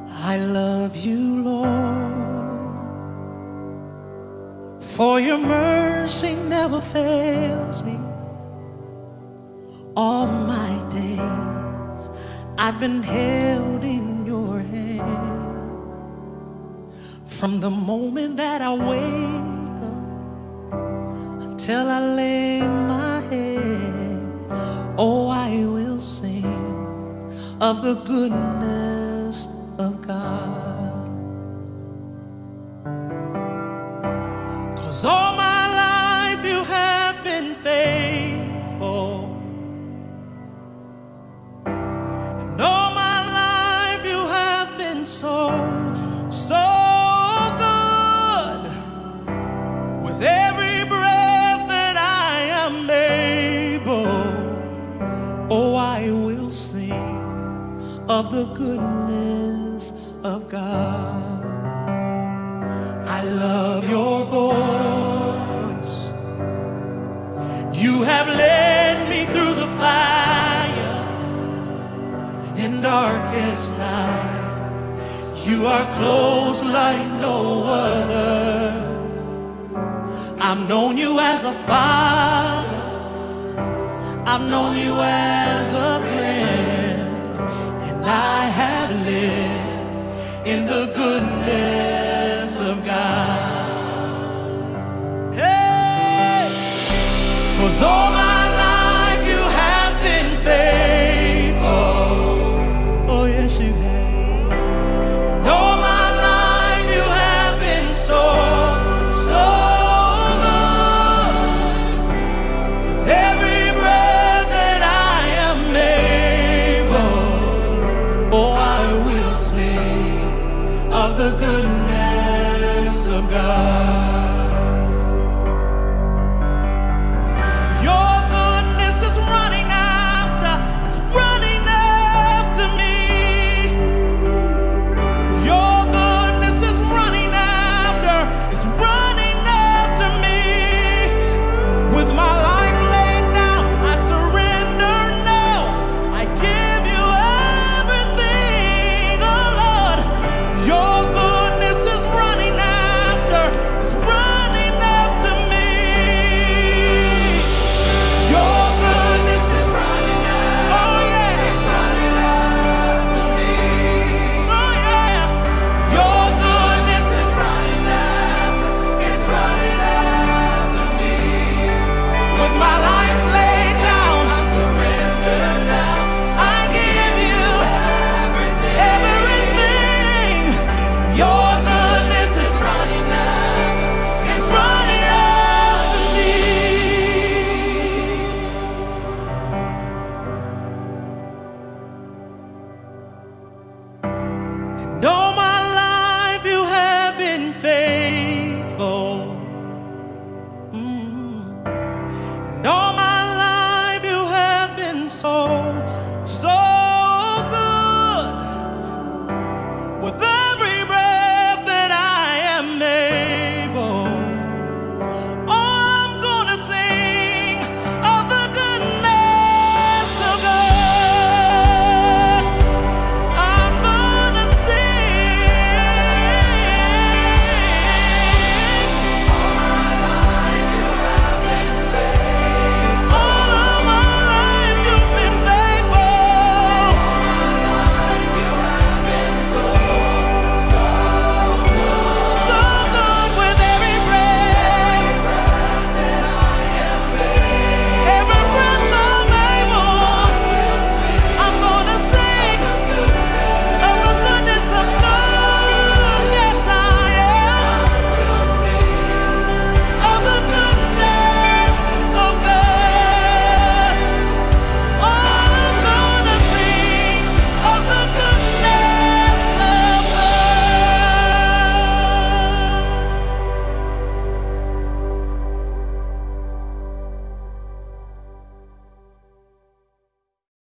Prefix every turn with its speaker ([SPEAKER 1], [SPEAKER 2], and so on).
[SPEAKER 1] I love you, Lord, for your mercy never fails me. All my days I've been held in your hand. From the moment that I wake up until I lay my head, oh, I will sing of the goodness of God. 'Cause all my life you have been faithful, and all my life you have been so good. With every breath that I am able, oh, I will sing of the goodness of God. I love your voice. You have led me through the fire, and in darkest night, you are close like no other. I've known you as a father, I've known you as a friend, and I have lived in the goodness of God. Hey! 'Cause all my life you have been faithful. Oh, yes, you have. And all my life you have been so good. With every breath that I am able, oh, I will sing of the goodness of God. Your goodness is running after, it's running after me. Your goodness is running after, it's running after me. With my life laid down, I surrender now. I give you everything, oh Lord. Your goodness is running after, it's running after me. Your goodness is running after, oh yeah, it's running after me. Oh yeah, your goodness is running after, it's running after me. With my life laid down, I surrender now. I give you everything. Your goodness is running after, it's running after me. And all